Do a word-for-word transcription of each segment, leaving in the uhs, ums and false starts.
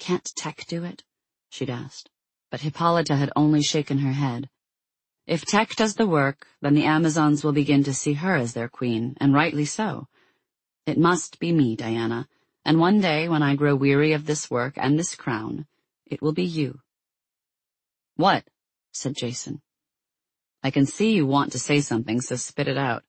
Can't Tech do it? She'd asked, but Hippolyta had only shaken her head. If Tech does the work, then the Amazons will begin to see her as their queen, and rightly so. It must be me, Diana, and one day when I grow weary of this work and this crown, it will be you. What? Said Jason. I can see you want to say something, so spit it out.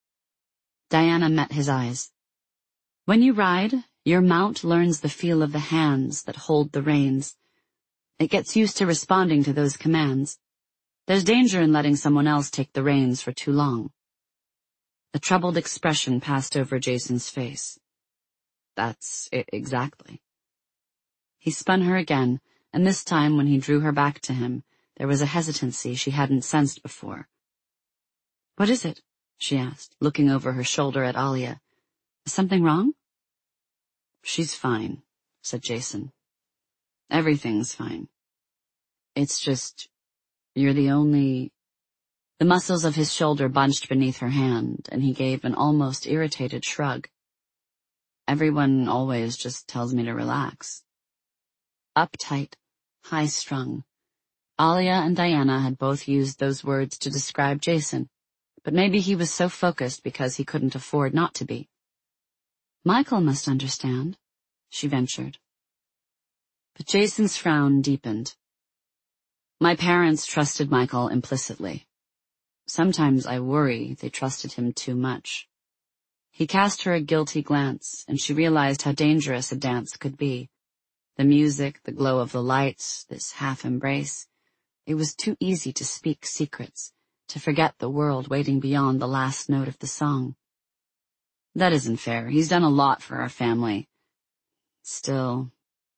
Diana met his eyes. When you ride, your mount learns the feel of the hands that hold the reins. It gets used to responding to those commands. There's danger in letting someone else take the reins for too long. A troubled expression passed over Jason's face. That's it exactly. He spun her again, and this time when he drew her back to him, there was a hesitancy she hadn't sensed before. What is it? She asked, looking over her shoulder at Alia. Is something wrong? She's fine, said Jason. Everything's fine. It's just, you're the only... The muscles of his shoulder bunched beneath her hand, and he gave an almost irritated shrug. Everyone always just tells me to relax. Uptight, high-strung. Alia and Diana had both used those words to describe Jason, but maybe he was so focused because he couldn't afford not to be. Michael must understand, she ventured. But Jason's frown deepened. My parents trusted Michael implicitly. Sometimes I worry they trusted him too much. He cast her a guilty glance, and she realized how dangerous a dance could be. The music, the glow of the lights, this half-embrace. It was too easy to speak secrets, to forget the world waiting beyond the last note of the song. That isn't fair. He's done a lot for our family. Still...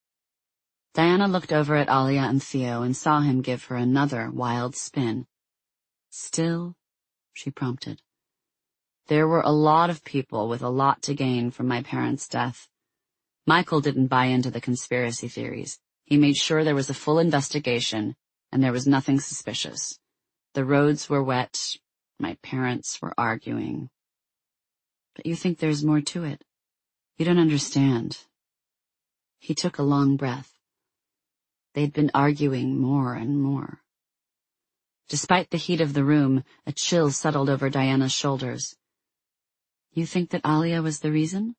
Diana looked over at Alia and Theo and saw him give her another wild spin. Still, she prompted. There were a lot of people with a lot to gain from my parents' death. Michael didn't buy into the conspiracy theories. He made sure there was a full investigation, and there was nothing suspicious. The roads were wet. My parents were arguing. But you think there's more to it. You don't understand. He took a long breath. They'd been arguing more and more. Despite the heat of the room, a chill settled over Diana's shoulders. You think that Alia was the reason?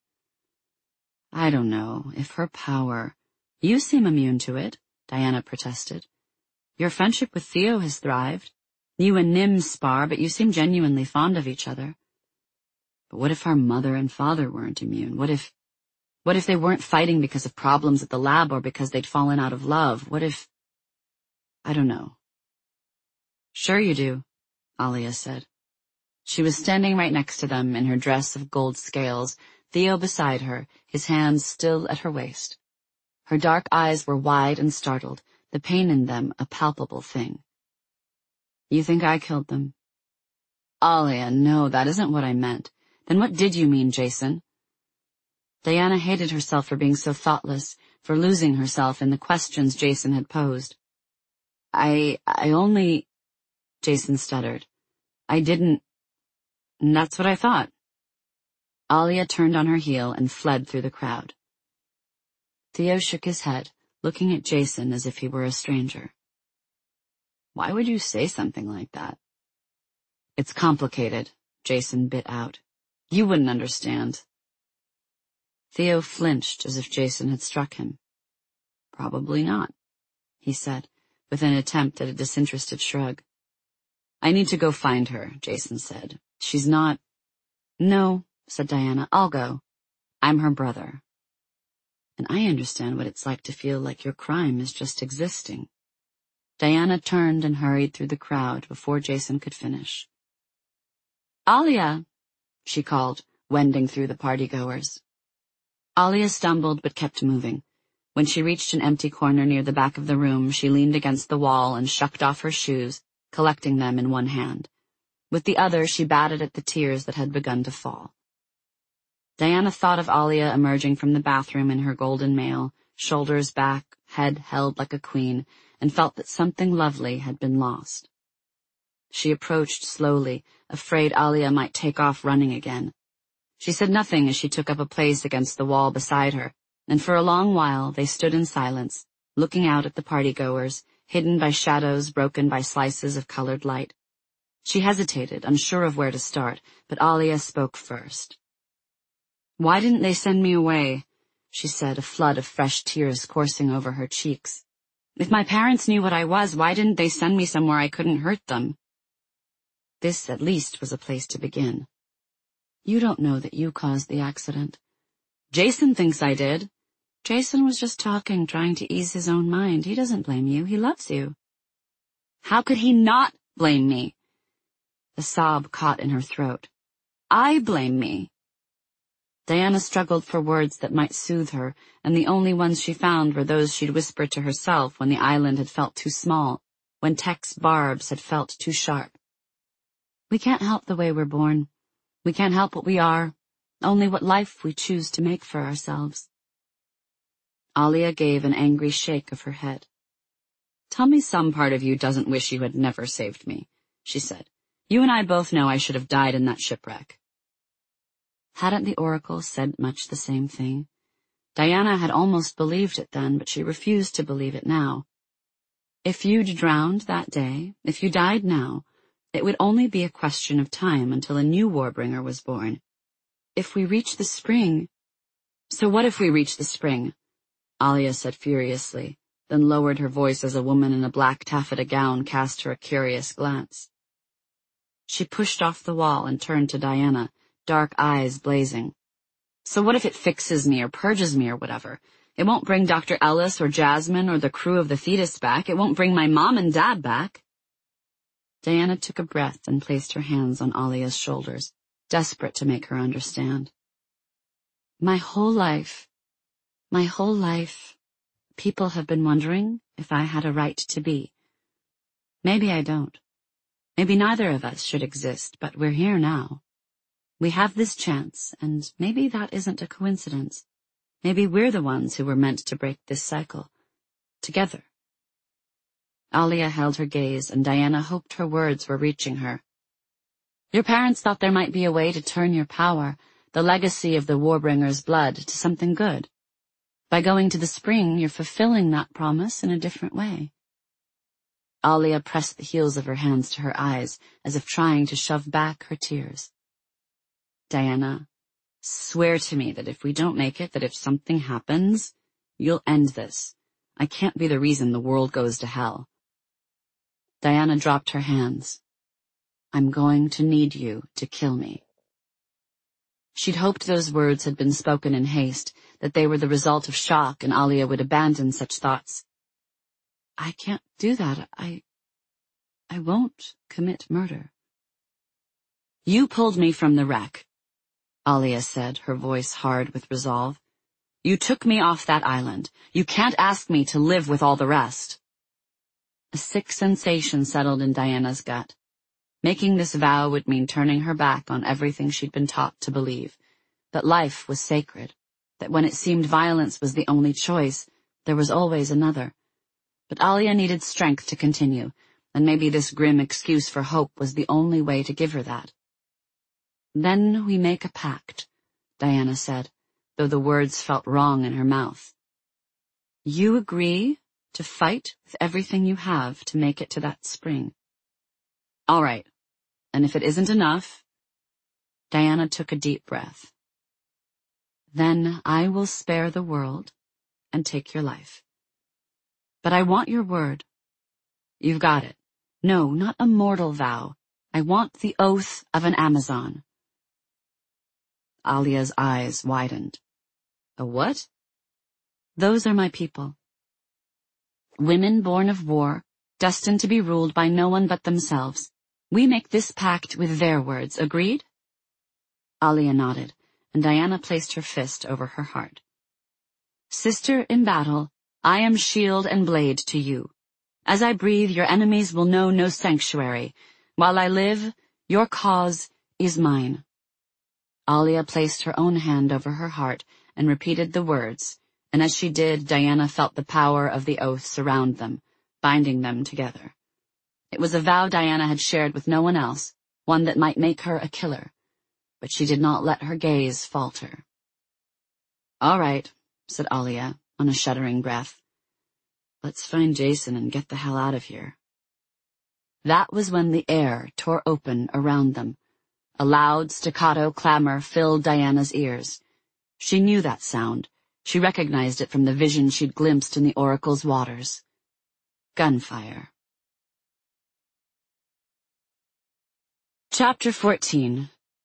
I don't know. If her power... You seem immune to it, Diana protested. Your friendship with Theo has thrived. You and Nim spar, but you seem genuinely fond of each other. But what if our mother and father weren't immune? What if... What if they weren't fighting because of problems at the lab or because they'd fallen out of love? What if... I don't know. Sure you do, Alia said. She was standing right next to them in her dress of gold scales, Theo beside her, his hands still at her waist. Her dark eyes were wide and startled, the pain in them a palpable thing. You think I killed them? Alia, no, that isn't what I meant. Then what did you mean, Jason? Diana hated herself for being so thoughtless, for losing herself in the questions Jason had posed. I, I only... Jason stuttered. I didn't... And that's what I thought. Alia turned on her heel and fled through the crowd. Theo shook his head, looking at Jason as if he were a stranger. Why would you say something like that? It's complicated, Jason bit out. You wouldn't understand. Theo flinched as if Jason had struck him. Probably not, he said, with an attempt at a disinterested shrug. I need to go find her, Jason said. She's not... No, said Diana, I'll go. I'm her brother. And I understand what it's like to feel like your crime is just existing. Diana turned and hurried through the crowd before Jason could finish. Alia, she called, wending through the partygoers. Alia stumbled but kept moving. When she reached an empty corner near the back of the room, she leaned against the wall and shucked off her shoes, collecting them in one hand. With the other, she batted at the tears that had begun to fall. Diana thought of Alia emerging from the bathroom in her golden mail, shoulders back, head held like a queen, and felt that something lovely had been lost. She approached slowly, afraid Alia might take off running again. She said nothing as she took up a place against the wall beside her, and for a long while they stood in silence, looking out at the partygoers, hidden by shadows broken by slices of colored light. She hesitated, unsure of where to start, but Alia spoke first. "Why didn't they send me away?" she said, a flood of fresh tears coursing over her cheeks. "If my parents knew what I was, why didn't they send me somewhere I couldn't hurt them?" This, at least, was a place to begin. "You don't know that you caused the accident. Jason thinks I did. Jason was just talking, trying to ease his own mind. He doesn't blame you. He loves you." "How could he not blame me?" The sob caught in her throat. "I blame me." Diana struggled for words that might soothe her, and the only ones she found were those she'd whispered to herself when the island had felt too small, when Tech's barbs had felt too sharp. "We can't help the way we're born. We can't help what we are, only what life we choose to make for ourselves." Alia gave an angry shake of her head. "Tell me some part of you doesn't wish you had never saved me," she said. "You and I both know I should have died in that shipwreck." Hadn't the Oracle said much the same thing? Diana had almost believed it then, but she refused to believe it now. If you'd drowned that day, if you died now, it would only be a question of time until a new Warbringer was born. If we reach the spring... "So what if we reach the spring?" Alia said furiously, then lowered her voice as a woman in a black taffeta gown cast her a curious glance. She pushed off the wall and turned to Diana, dark eyes blazing. "So what if it fixes me or purges me or whatever? It won't bring Doctor Ellis or Jasmine or the crew of the Thetis back. It won't bring my mom and dad back." Diana took a breath and placed her hands on Alia's shoulders, desperate to make her understand. "My whole life, my whole life, people have been wondering if I had a right to be. Maybe I don't. Maybe neither of us should exist, but we're here now. We have this chance, and maybe that isn't a coincidence. Maybe we're the ones who were meant to break this cycle. Together." Alia held her gaze, and Diana hoped her words were reaching her. "Your parents thought there might be a way to turn your power, the legacy of the Warbringer's blood, to something good. By going to the spring, you're fulfilling that promise in a different way." Alia pressed the heels of her hands to her eyes, as if trying to shove back her tears. "Diana, swear to me that if we don't make it, that if something happens, you'll end this. I can't be the reason the world goes to hell." Diana dropped her hands. "I'm going to need you to kill me." She'd hoped those words had been spoken in haste, that they were the result of shock and Alia would abandon such thoughts. "I can't do that. I... I won't commit murder." "You pulled me from the wreck," Alia said, her voice hard with resolve. "You took me off that island. You can't ask me to live with all the rest." A sick sensation settled in Diana's gut. Making this vow would mean turning her back on everything she'd been taught to believe, that life was sacred, that when it seemed violence was the only choice, there was always another. But Alia needed strength to continue, and maybe this grim excuse for hope was the only way to give her that. "Then we make a pact," Diana said, though the words felt wrong in her mouth. "You agree to fight with everything you have to make it to that spring." "All right. And if it isn't enough..." Diana took a deep breath. "Then I will spare the world and take your life. But I want your word. You've got it. No, not a mortal vow. I want the oath of an Amazon." Alia's eyes widened. "A what?" "Those are my people. Women born of war, destined to be ruled by no one but themselves. We make this pact with their words, agreed?" Alia nodded, and Diana placed her fist over her heart. "Sister in battle, I am shield and blade to you. As I breathe, your enemies will know no sanctuary. While I live, your cause is mine." Alia placed her own hand over her heart and repeated the words, and as she did, Diana felt the power of the oath surround them, binding them together. It was a vow Diana had shared with no one else, one that might make her a killer, but she did not let her gaze falter. "All right, said Alia, on a shuddering breath. Let's find Jason and get the hell out of here. That was when the air tore open around them. A loud, staccato clamor filled Diana's ears. She knew that sound. She recognized it from the vision she'd glimpsed in the oracle's waters. Gunfire. Chapter fourteen.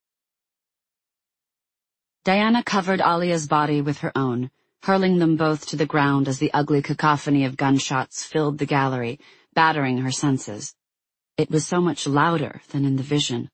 Diana covered Alia's body with her own, hurling them both to the ground as the ugly cacophony of gunshots filled the gallery, battering her senses. It was so much louder than in the vision.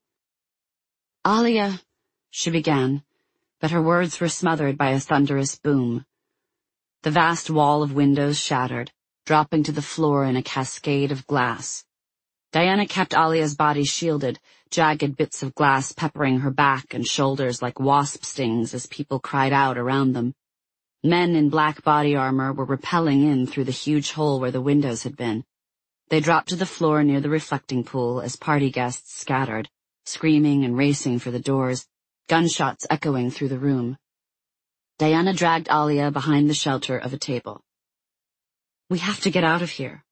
Alia, she began, but her words were smothered by a thunderous boom. The vast wall of windows shattered, dropping to the floor in a cascade of glass. Diana kept Alia's body shielded, jagged bits of glass peppering her back and shoulders like wasp stings as people cried out around them. Men in black body armor were rappelling in through the huge hole where the windows had been. They dropped to the floor near the reflecting pool as party guests scattered, screaming and racing for the doors, gunshots echoing through the room. Diana dragged Alia behind the shelter of a table. We have to get out of here.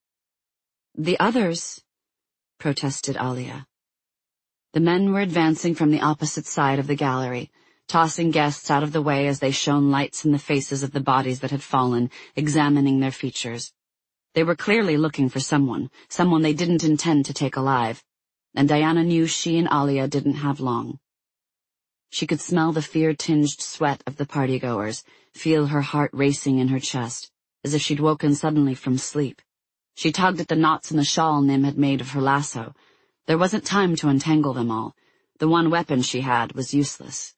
The others, protested Alia. The men were advancing from the opposite side of the gallery, tossing guests out of the way as they shone lights in the faces of the bodies that had fallen, examining their features. They were clearly looking for someone, someone they didn't intend to take alive, and Diana knew she and Alia didn't have long. She could smell the fear-tinged sweat of the partygoers, feel her heart racing in her chest, as if she'd woken suddenly from sleep. She tugged at the knots in the shawl Nim had made of her lasso. There wasn't time to untangle them all. The one weapon she had was useless.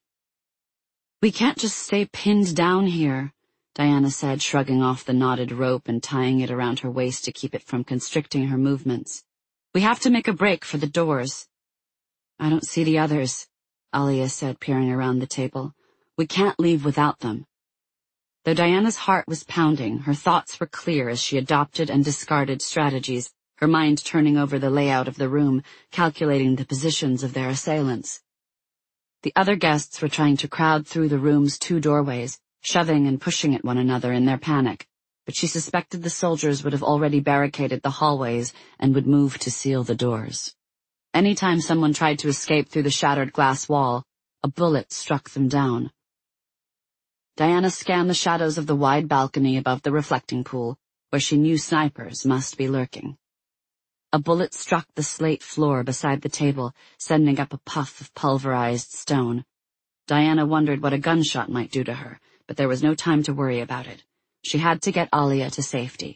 We can't just stay pinned down here, Diana said, shrugging off the knotted rope and tying it around her waist to keep it from constricting her movements. We have to make a break for the doors. I don't see the others, Alia said, peering around the table. We can't leave without them. Though Diana's heart was pounding, her thoughts were clear as she adopted and discarded strategies, her mind turning over the layout of the room, calculating the positions of their assailants. The other guests were trying to crowd through the room's two doorways, shoving and pushing at one another in their panic, but she suspected the soldiers would have already barricaded the hallways and would move to seal the doors. Anytime someone tried to escape through the shattered glass wall, a bullet struck them down. Diana scanned the shadows of the wide balcony above the reflecting pool, where she knew snipers must be lurking. A bullet struck the slate floor beside the table, sending up a puff of pulverized stone. Diana wondered what a gunshot might do to her, but there was no time to worry about it. She had to get Alia to safety.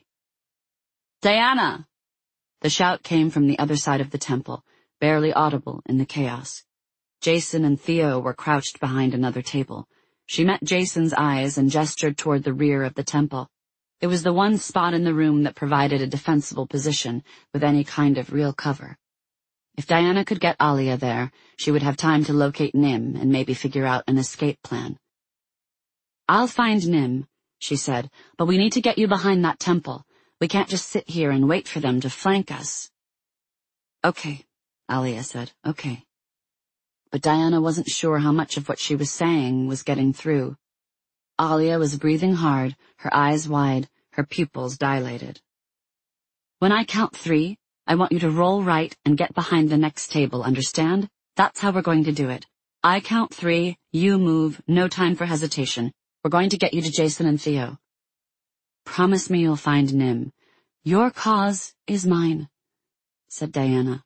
Diana! The shout came from the other side of the temple, barely audible in the chaos. Jason and Theo were crouched behind another table. She met Jason's eyes and gestured toward the rear of the temple. It was the one spot in the room that provided a defensible position with any kind of real cover. If Diana could get Alia there, she would have time to locate Nim and maybe figure out an escape plan. I'll find Nim, she said, but we need to get you behind that temple. We can't just sit here and wait for them to flank us. Okay, Alia said, okay. But Diana wasn't sure how much of what she was saying was getting through. Alia was breathing hard, her eyes wide, her pupils dilated. When I count three, I want you to roll right and get behind the next table, understand? That's how we're going to do it. I count three, you move, no time for hesitation. We're going to get you to Jason and Theo. Promise me you'll find Nim. Your cause is mine, said Diana.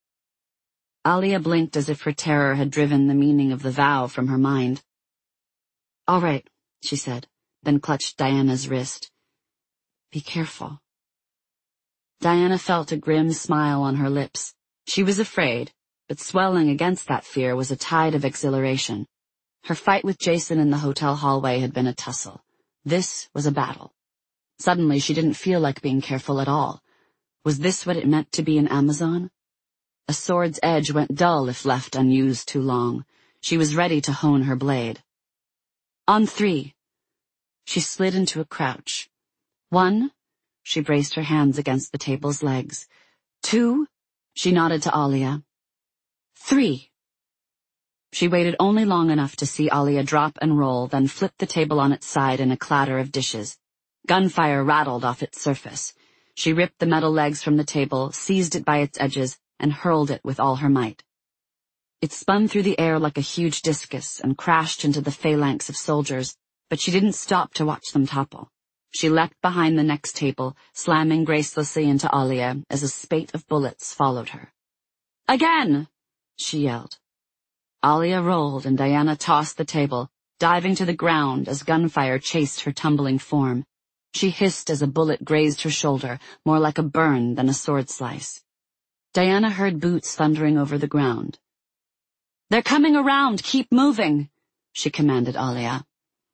Alia blinked as if her terror had driven the meaning of the vow from her mind. All right, she said, then clutched Diana's wrist. Be careful. Diana felt a grim smile on her lips. She was afraid, but swelling against that fear was a tide of exhilaration. Her fight with Jason in the hotel hallway had been a tussle. This was a battle. Suddenly she didn't feel like being careful at all. Was this what it meant to be an Amazon? A sword's edge went dull if left unused too long. She was ready to hone her blade. On three. She slid into a crouch. One. She braced her hands against the table's legs. Two. She nodded to Alia. Three. She waited only long enough to see Alia drop and roll, then flip the table on its side in a clatter of dishes. Gunfire rattled off its surface. She ripped the metal legs from the table, seized it by its edges, and hurled it with all her might. It spun through the air like a huge discus and crashed into the phalanx of soldiers, but she didn't stop to watch them topple. She leapt behind the next table, slamming gracelessly into Alia as a spate of bullets followed her. "Again!" she yelled. Alia rolled and Diana tossed the table, diving to the ground as gunfire chased her tumbling form. She hissed as a bullet grazed her shoulder, more like a burn than a sword slice. Diana heard boots thundering over the ground. "They're coming around! Keep moving!" she commanded Alia.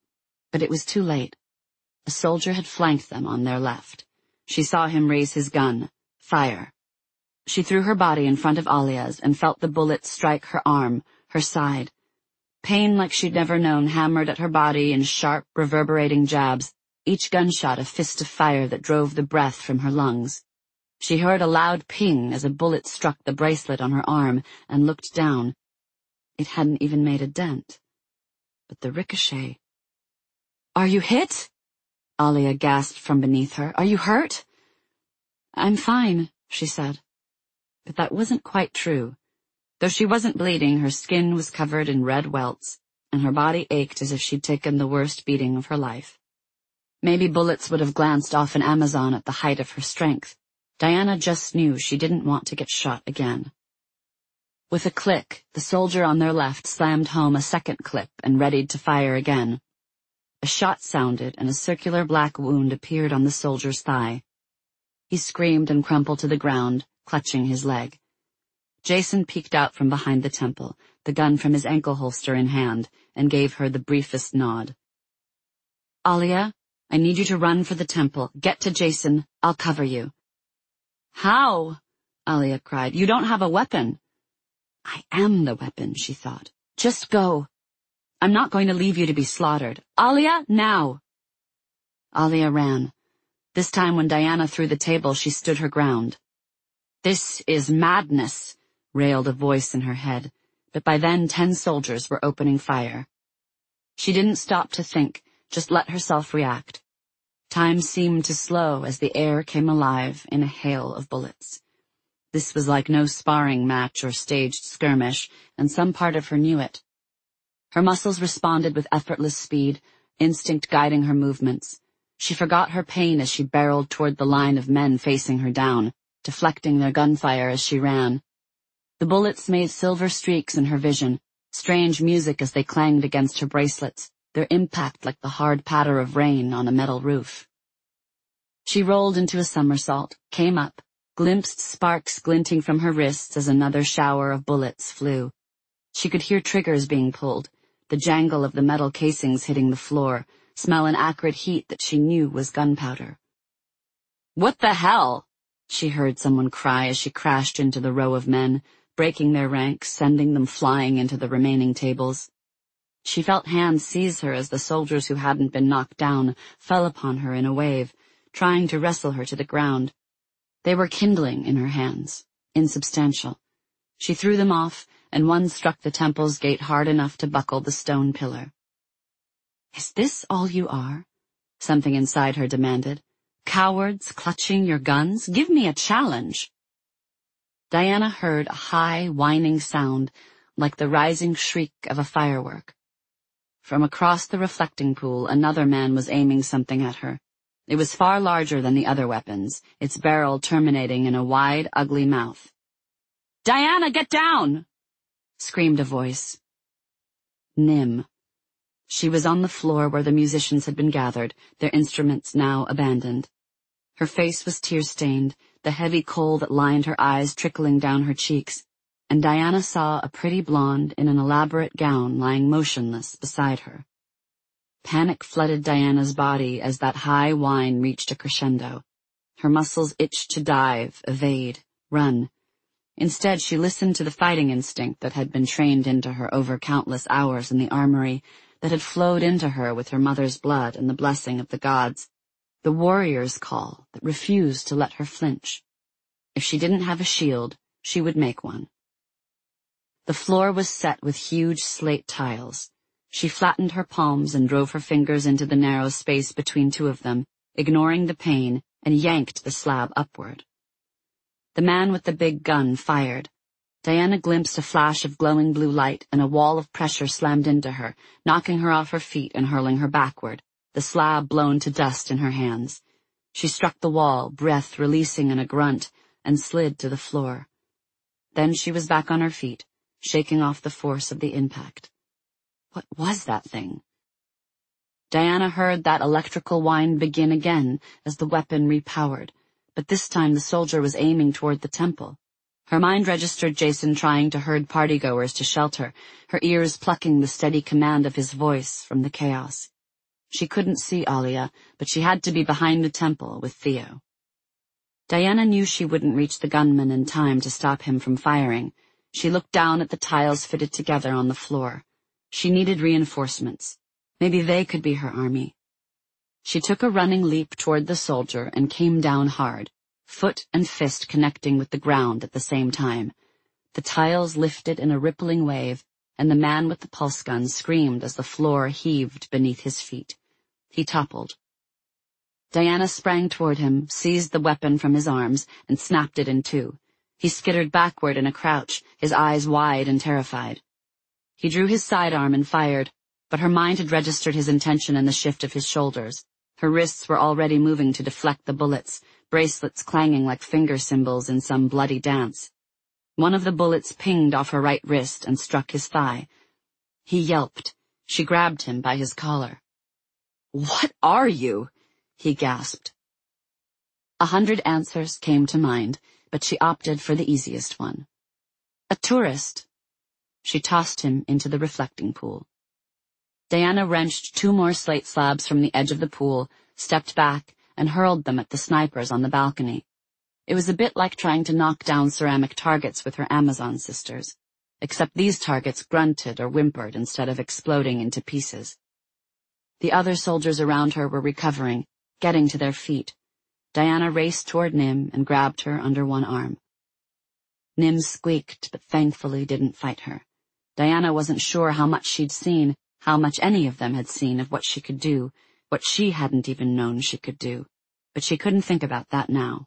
But it was too late. A soldier had flanked them on their left. She saw him raise his gun. Fire. She threw her body in front of Alia's and felt the bullet strike her arm, her side. Pain like she'd never known hammered at her body in sharp, reverberating jabs, each gunshot a fist of fire that drove the breath from her lungs. She heard a loud ping as a bullet struck the bracelet on her arm and looked down. It hadn't even made a dent. But the ricochet... "Are you hit?" Alia gasped from beneath her. "Are you hurt?" "I'm fine," she said. But that wasn't quite true. Though she wasn't bleeding, her skin was covered in red welts, and her body ached as if she'd taken the worst beating of her life. Maybe bullets would have glanced off an Amazon at the height of her strength. Diana just knew she didn't want to get shot again. With a click, the soldier on their left slammed home a second clip and readied to fire again. A shot sounded and a circular black wound appeared on the soldier's thigh. He screamed and crumpled to the ground, clutching his leg. Jason peeked out from behind the temple, the gun from his ankle holster in hand, and gave her the briefest nod. "Alia, I need you to run for the temple. Get to Jason. I'll cover you." "How?" Alia cried. "You don't have a weapon." "I am the weapon," she thought. "Just go. I'm not going to leave you to be slaughtered. Alia, now!" Alia ran. This time when Diana threw the table, she stood her ground. "This is madness," railed a voice in her head, but by then ten soldiers were opening fire. She didn't stop to think, just let herself react. Time seemed to slow as the air came alive in a hail of bullets. This was like no sparring match or staged skirmish, and some part of her knew it. Her muscles responded with effortless speed, instinct guiding her movements. She forgot her pain as she barreled toward the line of men facing her down, deflecting their gunfire as she ran. The bullets made silver streaks in her vision, strange music as they clanged against her bracelets, their impact like the hard patter of rain on a metal roof. She rolled into a somersault, came up, glimpsed sparks glinting from her wrists as another shower of bullets flew. She could hear triggers being pulled, the jangle of the metal casings hitting the floor, smell an acrid heat that she knew was gunpowder. "What the hell?" she heard someone cry as she crashed into the row of men, breaking their ranks, sending them flying into the remaining tables. She felt hands seize her as the soldiers who hadn't been knocked down fell upon her in a wave, trying to wrestle her to the ground. They were kindling in her hands, insubstantial. She threw them off, and one struck the temple's gate hard enough to buckle the stone pillar. "Is this all you are?" something inside her demanded. "Cowards clutching your guns? Give me a challenge." Diana heard a high, whining sound, like the rising shriek of a firework. From across the reflecting pool, another man was aiming something at her. It was far larger than the other weapons, its barrel terminating in a wide, ugly mouth. "Diana, get down!" screamed a voice. Nim. She was on the floor where the musicians had been gathered, their instruments now abandoned. Her face was tear-stained, the heavy kohl that lined her eyes trickling down her cheeks, and Diana saw a pretty blonde in an elaborate gown lying motionless beside her. Panic flooded Diana's body as that high whine reached a crescendo. Her muscles itched to dive, evade, run. Instead, she listened to the fighting instinct that had been trained into her over countless hours in the armory, that had flowed into her with her mother's blood and the blessing of the gods. The warrior's call that refused to let her flinch. If she didn't have a shield, she would make one. The floor was set with huge slate tiles. She flattened her palms and drove her fingers into the narrow space between two of them, ignoring the pain, and yanked the slab upward. The man with the big gun fired. Diana glimpsed a flash of glowing blue light, and a wall of pressure slammed into her, knocking her off her feet and hurling her backward, the slab blown to dust in her hands. She struck the wall, breath releasing in a grunt, and slid to the floor. Then she was back on her feet, shaking off the force of the impact. What was that thing? Diana heard that electrical whine begin again as the weapon repowered, but this time the soldier was aiming toward the temple. Her mind registered Jason trying to herd partygoers to shelter, her ears plucking the steady command of his voice from the chaos. She couldn't see Alia, but she had to be behind the temple with Theo. Diana knew she wouldn't reach the gunman in time to stop him from firing. She looked down at the tiles fitted together on the floor. She needed reinforcements. Maybe they could be her army. She took a running leap toward the soldier and came down hard, foot and fist connecting with the ground at the same time. The tiles lifted in a rippling wave, and the man with the pulse gun screamed as the floor heaved beneath his feet. He toppled. Diana sprang toward him, seized the weapon from his arms, and snapped it in two. He skittered backward in a crouch, his eyes wide and terrified. He drew his sidearm and fired, but her mind had registered his intention in the shift of his shoulders. Her wrists were already moving to deflect the bullets, bracelets clanging like finger cymbals in some bloody dance. One of the bullets pinged off her right wrist and struck his thigh. He yelped. She grabbed him by his collar. "What are you?" he gasped. A hundred answers came to mind, but she opted for the easiest one. "A tourist." She tossed him into the reflecting pool. Diana wrenched two more slate slabs from the edge of the pool, stepped back, and hurled them at the snipers on the balcony. It was a bit like trying to knock down ceramic targets with her Amazon sisters, except these targets grunted or whimpered instead of exploding into pieces. The other soldiers around her were recovering, getting to their feet. Diana raced toward Nim and grabbed her under one arm. Nim squeaked, but thankfully didn't fight her. Diana wasn't sure how much she'd seen, how much any of them had seen of what she could do, what she hadn't even known she could do, but she couldn't think about that now.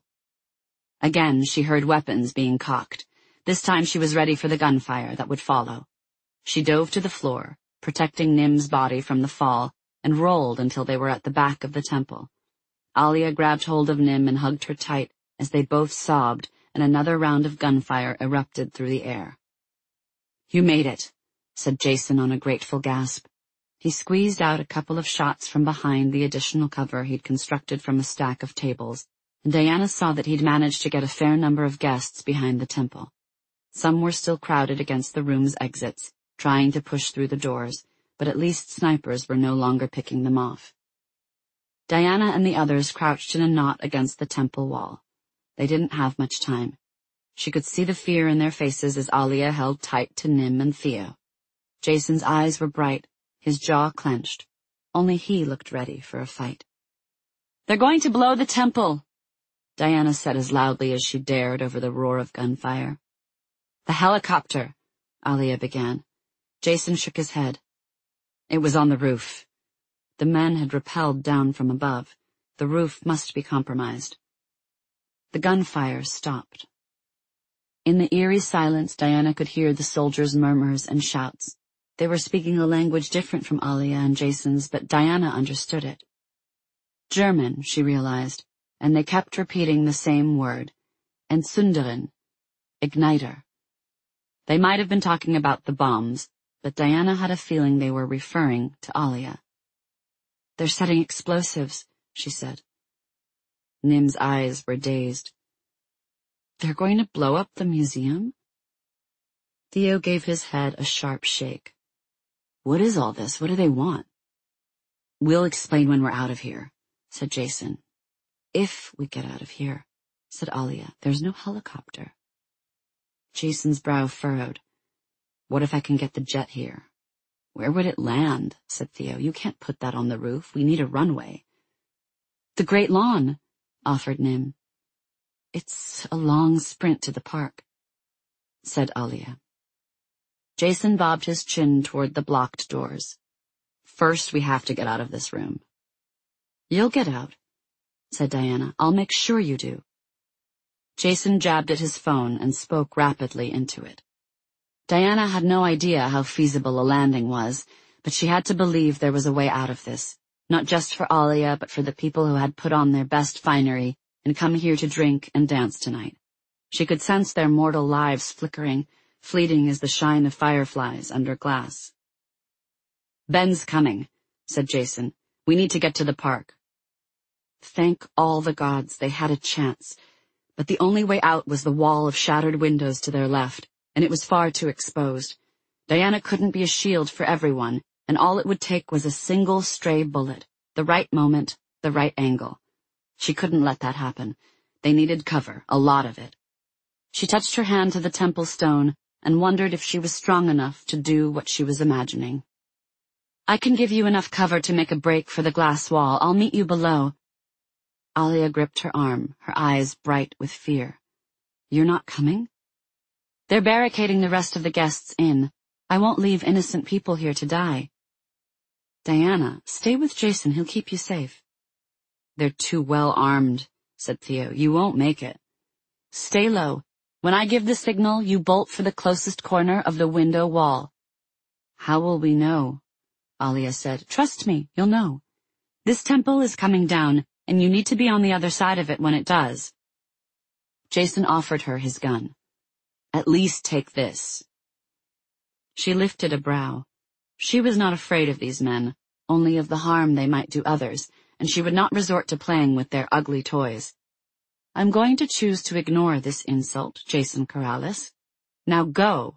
Again, she heard weapons being cocked. This time she was ready for the gunfire that would follow. She dove to the floor, protecting Nim's body from the fall, and rolled until they were at the back of the temple. Alia grabbed hold of Nim and hugged her tight as they both sobbed, and another round of gunfire erupted through the air. "You made it," said Jason on a grateful gasp. He squeezed out a couple of shots from behind the additional cover he'd constructed from a stack of tables, and Diana saw that he'd managed to get a fair number of guests behind the temple. Some were still crowded against the room's exits, trying to push through the doors, but at least snipers were no longer picking them off. Diana and the others crouched in a knot against the temple wall. They didn't have much time. She could see the fear in their faces as Alia held tight to Nim and Theo. Jason's eyes were bright, his jaw clenched. Only he looked ready for a fight. "They're going to blow the temple," Diana said as loudly as she dared over the roar of gunfire. "The helicopter," Alia began. Jason shook his head. "It was on the roof. The men had rappelled down from above. The roof must be compromised." The gunfire stopped. In the eerie silence, Diana could hear the soldiers' murmurs and shouts. They were speaking a language different from Alia and Jason's, but Diana understood it. German, she realized, and they kept repeating the same word, Entzünderin, igniter. They might have been talking about the bombs, but Diana had a feeling they were referring to Alia. "They're setting explosives," she said. Nim's eyes were dazed. "They're going to blow up the museum?" Theo gave his head a sharp shake. "What is all this? What do they want?" "We'll explain when we're out of here," said Jason. "If we get out of here," said Alia. "There's no helicopter." Jason's brow furrowed. "What if I can get the jet here?" "Where would it land?" said Theo. "You can't put that on the roof. We need a runway." "The Great Lawn," offered Nim. "It's a long sprint to the park," said Alia. Jason bobbed his chin toward the blocked doors. First, we have to get out of this room. You'll get out, said Diana. I'll make sure you do. Jason jabbed at his phone and spoke rapidly into it. Diana had no idea how feasible a landing was, but she had to believe there was a way out of this, not just for Alia, but for the people who had put on their best finery and come here to drink and dance tonight. She could sense their mortal lives flickering, fleeting as the shine of fireflies under glass. Ben's coming, said Jason. We need to get to the park. Thank all the gods they had a chance, but the only way out was the wall of shattered windows to their left, and it was far too exposed. Diana couldn't be a shield for everyone, and all it would take was a single stray bullet, the right moment, the right angle. She couldn't let that happen. They needed cover, a lot of it. She touched her hand to the temple stone and wondered if she was strong enough to do what she was imagining. I can give you enough cover to make a break for the glass wall. I'll meet you below. Alia gripped her arm, her eyes bright with fear. You're not coming? They're barricading the rest of the guests in. I won't leave innocent people here to die. Diana, stay with Jason. He'll keep you safe. They're too well armed, said Theo. You won't make it. Stay low. When I give the signal, you bolt for the closest corner of the window wall. How will we know? Alia said. Trust me, you'll know. This temple is coming down, and you need to be on the other side of it when it does. Jason offered her his gun. At least take this. She lifted a brow. She was not afraid of these men, only of the harm they might do others, and she would not resort to playing with their ugly toys. I'm going to choose to ignore this insult, Jason Corrales. Now go.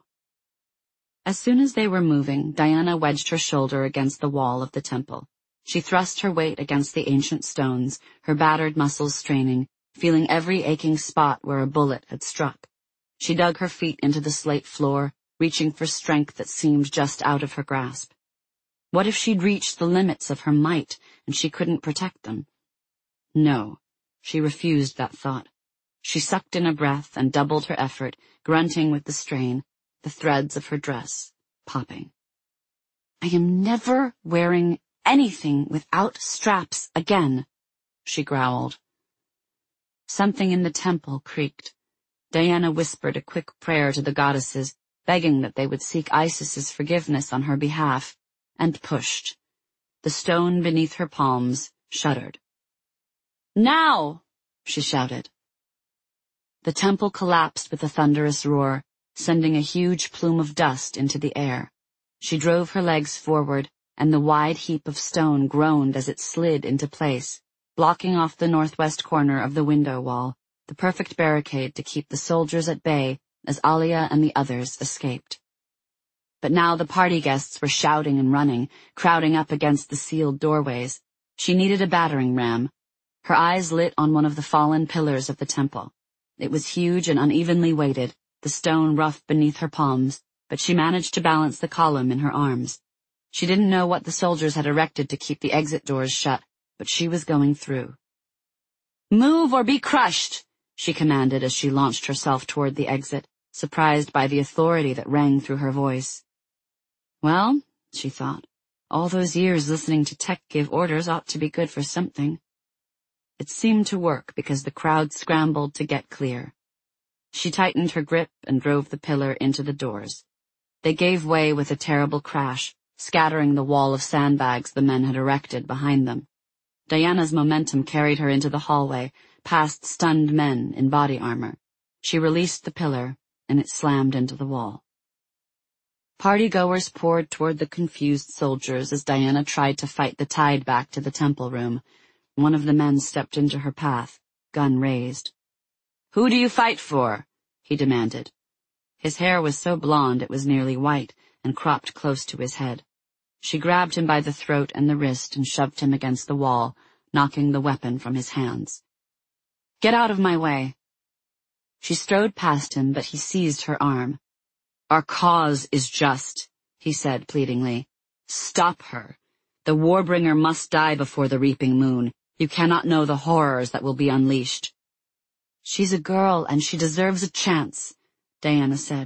As soon as they were moving, Diana wedged her shoulder against the wall of the temple. She thrust her weight against the ancient stones, her battered muscles straining, feeling every aching spot where a bullet had struck. She dug her feet into the slate floor, reaching for strength that seemed just out of her grasp. What if she'd reached the limits of her might and she couldn't protect them? No, she refused that thought. She sucked in a breath and doubled her effort, grunting with the strain, the threads of her dress popping. I am never wearing anything without straps again, she growled. Something in the temple creaked. Diana whispered a quick prayer to the goddesses, begging that they would seek Isis's forgiveness on her behalf, and pushed. The stone beneath her palms shuddered. Now! She shouted. The temple collapsed with a thunderous roar, sending a huge plume of dust into the air. She drove her legs forward, and the wide heap of stone groaned as it slid into place, blocking off the northwest corner of the window wall, the perfect barricade to keep the soldiers at bay as Alia and the others escaped. But now the party guests were shouting and running, crowding up against the sealed doorways. She needed a battering ram. Her eyes lit on one of the fallen pillars of the temple. It was huge and unevenly weighted, the stone rough beneath her palms, but she managed to balance the column in her arms. She didn't know what the soldiers had erected to keep the exit doors shut, but she was going through. Move or be crushed, she commanded as she launched herself toward the exit, surprised by the authority that rang through her voice. Well, she thought, all those years listening to Tech give orders ought to be good for something. It seemed to work because the crowd scrambled to get clear. She tightened her grip and drove the pillar into the doors. They gave way with a terrible crash, scattering the wall of sandbags the men had erected behind them. Diana's momentum carried her into the hallway, past stunned men in body armor. She released the pillar, and it slammed into the wall. Partygoers poured toward the confused soldiers as Diana tried to fight the tide back to the temple room. One of the men stepped into her path, gun raised. Who do you fight for? He demanded. His hair was so blonde it was nearly white and cropped close to his head. She grabbed him by the throat and the wrist and shoved him against the wall, knocking the weapon from his hands. Get out of my way. She strode past him, but he seized her arm. Our cause is just, he said pleadingly. Stop her. The Warbringer must die before the reaping moon. You cannot know the horrors that will be unleashed. She's a girl and she deserves a chance, Diana said,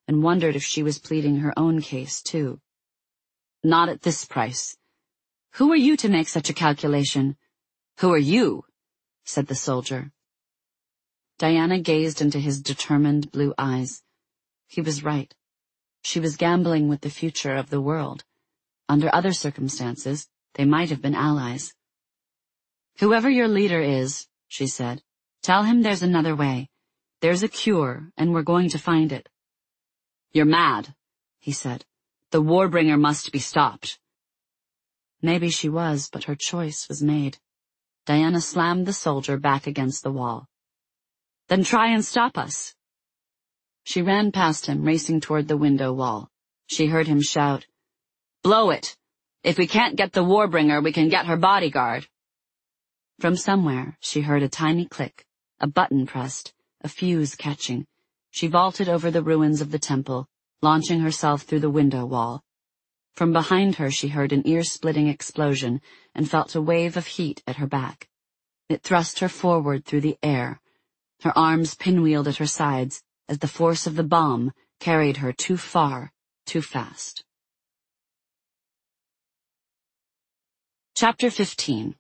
and wondered if she was pleading her own case, too. Not at this price. Who are you to make such a calculation? Who are you? Said the soldier. Diana gazed into his determined blue eyes. He was right. She was gambling with the future of the world. Under other circumstances, they might have been allies. Whoever your leader is, she said, tell him there's another way. There's a cure, and we're going to find it. You're mad, he said. The Warbringer must be stopped. Maybe she was, but her choice was made. Diana slammed the soldier back against the wall. Then try and stop us. She ran past him, racing toward the window wall. She heard him shout, Blow it! If we can't get the Warbringer, we can get her bodyguard. From somewhere, she heard a tiny click, a button pressed, a fuse catching. She vaulted over the ruins of the temple, launching herself through the window wall. From behind her she heard an ear-splitting explosion and felt a wave of heat at her back. It thrust her forward through the air. Her arms pinwheeled at her sides as the force of the bomb carried her too far, too fast. Chapter fifteen.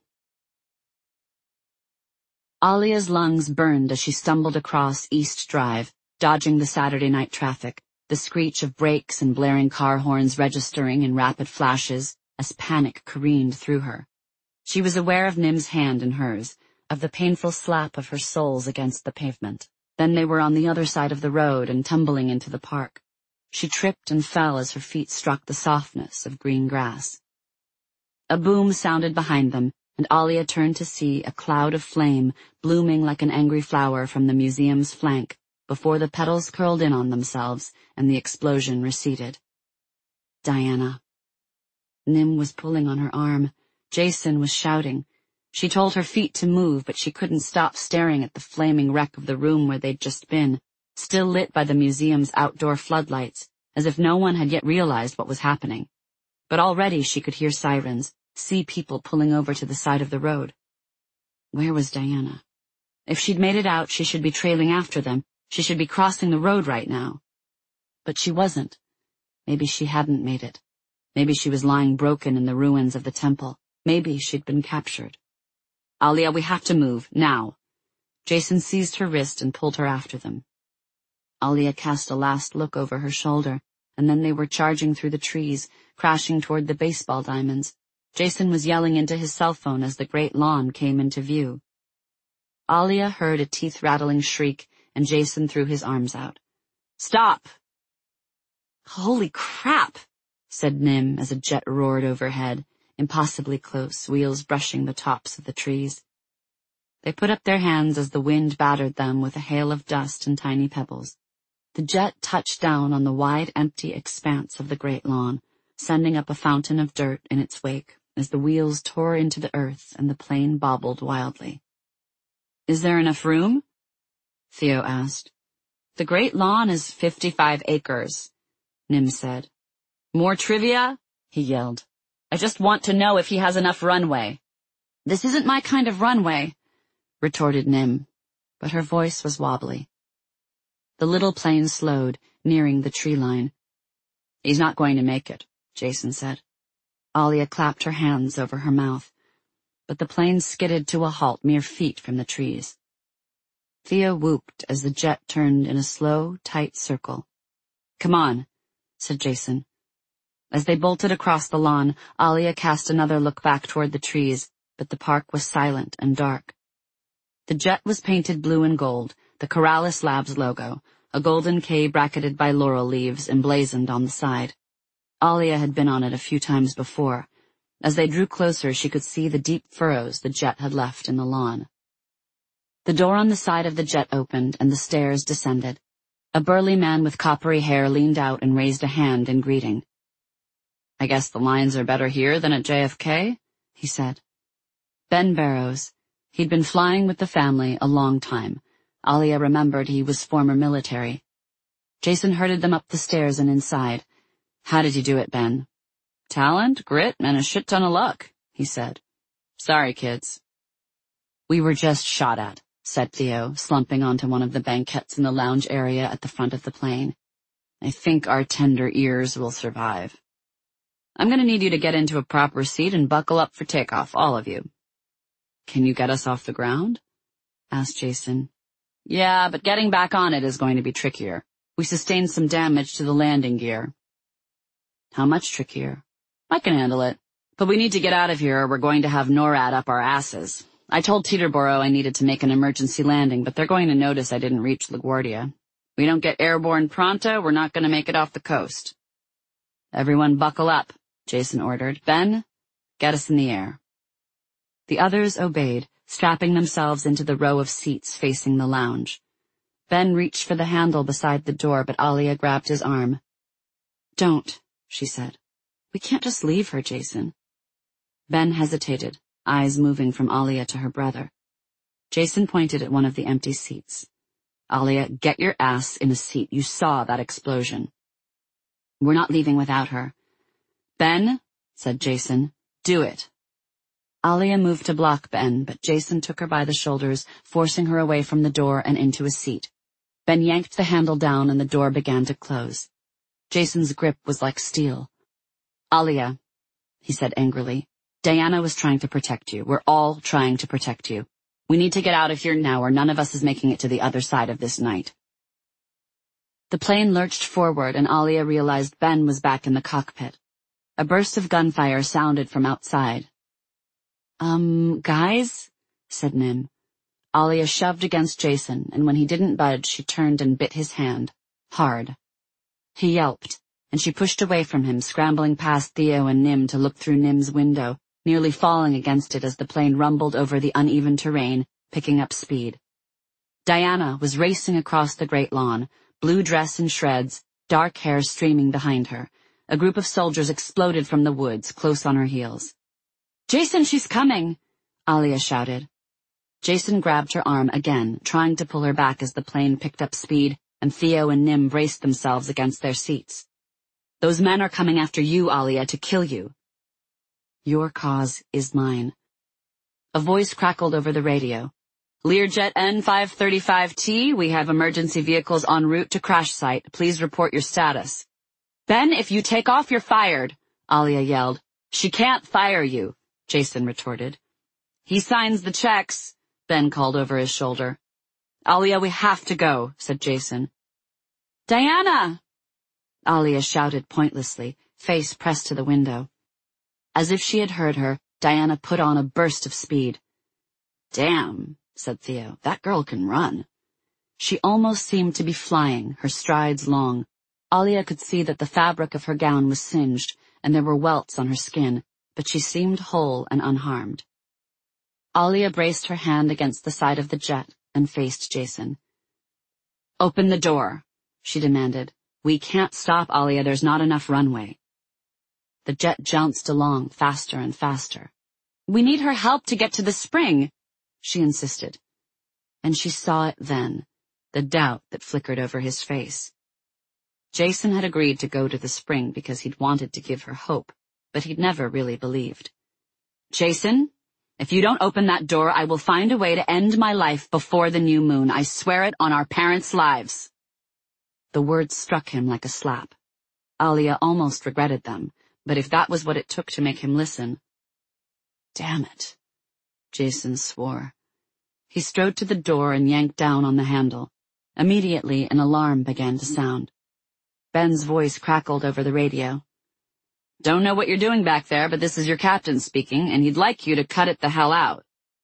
Alia's lungs burned as she stumbled across East Drive, dodging the Saturday night traffic, the screech of brakes and blaring car horns registering in rapid flashes as panic careened through her. She was aware of Nim's hand in hers, of the painful slap of her soles against the pavement. Then they were on the other side of the road and tumbling into the park. She tripped and fell as her feet struck the softness of green grass. A boom sounded behind them, and Alia turned to see a cloud of flame blooming like an angry flower from the museum's flank before the petals curled in on themselves and the explosion receded. Diana. Nim was pulling on her arm. Jason was shouting. She told her feet to move, but she couldn't stop staring at the flaming wreck of the room where they'd just been, still lit by the museum's outdoor floodlights, as if no one had yet realized what was happening. But already she could hear sirens, see people pulling over to the side of the road. Where was Diana? If she'd made it out, she should be trailing after them. She should be crossing the road right now. But she wasn't. Maybe she hadn't made it. Maybe she was lying broken in the ruins of the temple. Maybe she'd been captured. Alia, we have to move, now. Jason seized her wrist and pulled her after them. Alia cast a last look over her shoulder, and then they were charging through the trees, crashing toward the baseball diamonds. Jason was yelling into his cell phone as the great lawn came into view. Alia heard a teeth-rattling shriek, and Jason threw his arms out. Stop! Holy crap, said Nim as a jet roared overhead, impossibly close, wheels brushing the tops of the trees. They put up their hands as the wind battered them with a hail of dust and tiny pebbles. The jet touched down on the wide, empty expanse of the great lawn, sending up a fountain of dirt in its wake as the wheels tore into the earth and the plane bobbled wildly. Is there enough room? Theo asked. The great lawn is fifty-five acres, Nim said. More trivia? He yelled. I just want to know if he has enough runway. This isn't my kind of runway, retorted Nim, but her voice was wobbly. The little plane slowed, nearing the tree line. He's not going to make it, Jason said. Alia clapped her hands over her mouth, but the plane skidded to a halt mere feet from the trees. Theo whooped as the jet turned in a slow, tight circle. Come on, said Jason. As they bolted across the lawn, Alia cast another look back toward the trees, but the park was silent and dark. The jet was painted blue and gold, the Corrales Labs logo, a golden K bracketed by laurel leaves emblazoned on the side. Alia had been on it a few times before. As they drew closer, she could see the deep furrows the jet had left in the lawn. The door on the side of the jet opened and the stairs descended. A burly man with coppery hair leaned out and raised a hand in greeting. I guess the lines are better here than at J F K, he said. Ben Barrows. He'd been flying with the family a long time. Alia remembered he was former military. Jason herded them up the stairs and inside. How did you do it, Ben? Talent, grit, and a shit ton of luck, he said. Sorry, kids. We were just shot at, said Theo, slumping onto one of the banquettes in the lounge area at the front of the plane. I think our tender ears will survive. I'm gonna need you to get into a proper seat and buckle up for takeoff, all of you. Can you get us off the ground? Asked Jason. Yeah, but getting back on it is going to be trickier. We sustained some damage to the landing gear. How much trickier? I can handle it. But we need to get out of here or we're going to have NORAD up our asses. I told Teterboro I needed to make an emergency landing, but they're going to notice I didn't reach LaGuardia. We don't get airborne pronto, we're not going to make it off the coast. Everyone buckle up, Jason ordered. Ben, get us in the air. The others obeyed, strapping themselves into the row of seats facing the lounge. Ben reached for the handle beside the door, but Alia grabbed his arm. Don't, she said. We can't just leave her, Jason. Ben hesitated, eyes moving from Alia to her brother. Jason pointed at one of the empty seats. Alia, get your ass in a seat. You saw that explosion. We're not leaving without her. Ben, said Jason, do it. Alia moved to block Ben, but Jason took her by the shoulders, forcing her away from the door and into a seat. Ben yanked the handle down and the door began to close. Jason's grip was like steel. Alia, he said angrily, Diana was trying to protect you. We're all trying to protect you. We need to get out of here now or none of us is making it to the other side of this night. The plane lurched forward and Alia realized Ben was back in the cockpit. A burst of gunfire sounded from outside. Um, guys, said Nim. Alia shoved against Jason, and when he didn't budge, she turned and bit his hand. Hard. He yelped, and she pushed away from him, scrambling past Theo and Nim to look through Nim's window, nearly falling against it as the plane rumbled over the uneven terrain, picking up speed. Diana was racing across the great lawn, blue dress in shreds, dark hair streaming behind her. A group of soldiers exploded from the woods, close on her heels. Jason, she's coming, Alia shouted. Jason grabbed her arm again, trying to pull her back as the plane picked up speed, and Theo and Nim braced themselves against their seats. Those men are coming after you, Alia, to kill you. Your cause is mine. A voice crackled over the radio. Learjet N five thirty-five T, we have emergency vehicles en route to crash site. Please report your status. Ben, if you take off, you're fired, Alia yelled. She can't fire you, Jason retorted. He signs the checks, Ben called over his shoulder. Alia, we have to go, said Jason. Diana! Alia shouted pointlessly, face pressed to the window. As if she had heard her, Diana put on a burst of speed. Damn, said Theo, that girl can run. She almost seemed to be flying, her strides long. Alia could see that the fabric of her gown was singed, and there were welts on her skin, but she seemed whole and unharmed. Alia braced her hand against the side of the jet and faced Jason. Open the door, she demanded. We can't stop, Alia, there's not enough runway. The jet jounced along faster and faster. We need her help to get to the spring, she insisted. And she saw it then, the doubt that flickered over his face. Jason had agreed to go to the spring because he'd wanted to give her hope, but he'd never really believed. Jason, if you don't open that door, I will find a way to end my life before the new moon. I swear it on our parents' lives. The words struck him like a slap. Alia almost regretted them, but if that was what it took to make him listen. Damn it, Jason swore. He strode to the door and yanked down on the handle. Immediately, an alarm began to sound. Ben's voice crackled over the radio. Don't know what you're doing back there, but this is your captain speaking, and he'd like you to cut it the hell out.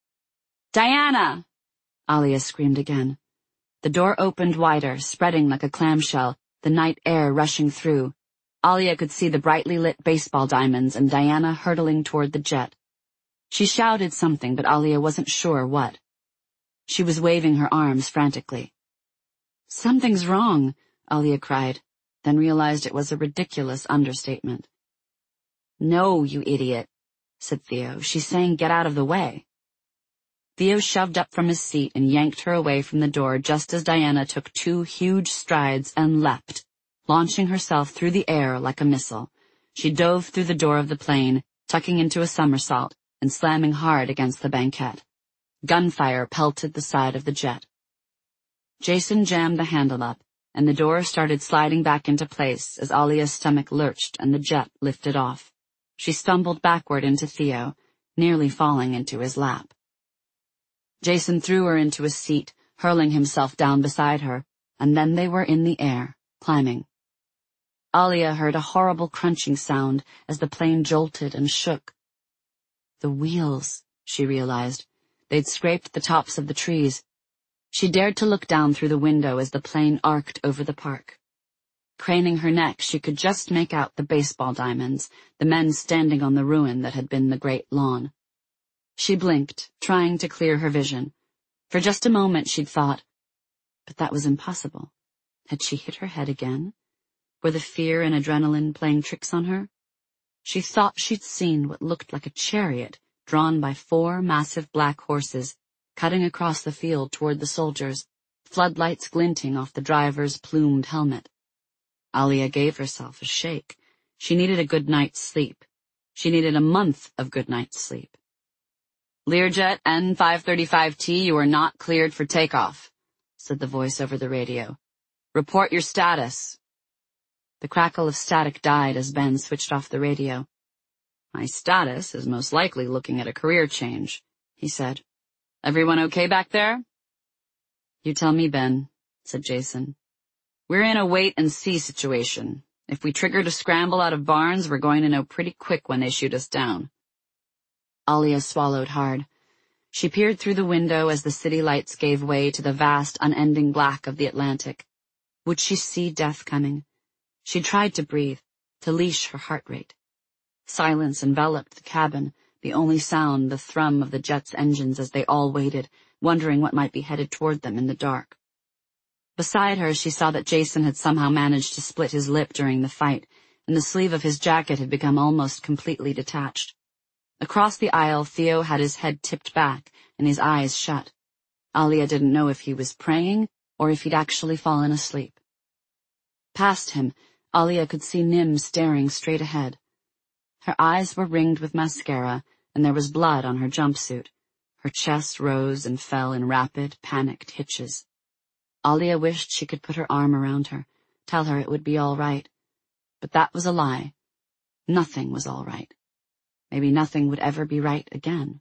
Diana! Alia screamed again. The door opened wider, spreading like a clamshell, the night air rushing through. Alia could see the brightly lit baseball diamonds and Diana hurtling toward the jet. She shouted something, but Alia wasn't sure what. She was waving her arms frantically. Something's wrong, Alia cried, then realized it was a ridiculous understatement. No, you idiot, said Theo. She's saying get out of the way. Theo shoved up from his seat and yanked her away from the door just as Diana took two huge strides and leapt, launching herself through the air like a missile. She dove through the door of the plane, tucking into a somersault and slamming hard against the banquette. Gunfire pelted the side of the jet. Jason jammed the handle up, and the door started sliding back into place as Alia's stomach lurched and the jet lifted off. She stumbled backward into Theo, nearly falling into his lap. Jason threw her into a seat, hurling himself down beside her, and then they were in the air, climbing. Alia heard a horrible crunching sound as the plane jolted and shook. The wheels, she realized. They'd scraped the tops of the trees. She dared to look down through the window as the plane arced over the park. Craning her neck, she could just make out the baseball diamonds, the men standing on the ruin that had been the great lawn. She blinked, trying to clear her vision. For just a moment she'd thought, but that was impossible. Had she hit her head again? Were the fear and adrenaline playing tricks on her? She thought she'd seen what looked like a chariot drawn by four massive black horses, cutting across the field toward the soldiers, floodlights glinting off the driver's plumed helmet. Alia gave herself a shake. She needed a good night's sleep. She needed a month of good night's sleep. Learjet N five thirty-five T, you are not cleared for takeoff, said the voice over the radio. Report your status. The crackle of static died as Ben switched off the radio. My status is most likely looking at a career change, he said. Everyone okay back there? You tell me, Ben, said Jason. We're in a wait-and-see situation. If we trigger to scramble out of Barnes, we're going to know pretty quick when they shoot us down. Alia swallowed hard. She peered through the window as the city lights gave way to the vast, unending black of the Atlantic. Would she see death coming? She tried to breathe, to leash her heart rate. Silence enveloped the cabin, the only sound the thrum of the jet's engines as they all waited, wondering what might be headed toward them in the dark. Beside her, she saw that Jason had somehow managed to split his lip during the fight, and the sleeve of his jacket had become almost completely detached. Across the aisle, Theo had his head tipped back and his eyes shut. Alia didn't know if he was praying or if he'd actually fallen asleep. Past him, Alia could see Nim staring straight ahead. Her eyes were ringed with mascara, and there was blood on her jumpsuit. Her chest rose and fell in rapid, panicked hitches. Alia wished she could put her arm around her, tell her it would be all right. But that was a lie. Nothing was all right. Maybe nothing would ever be right again.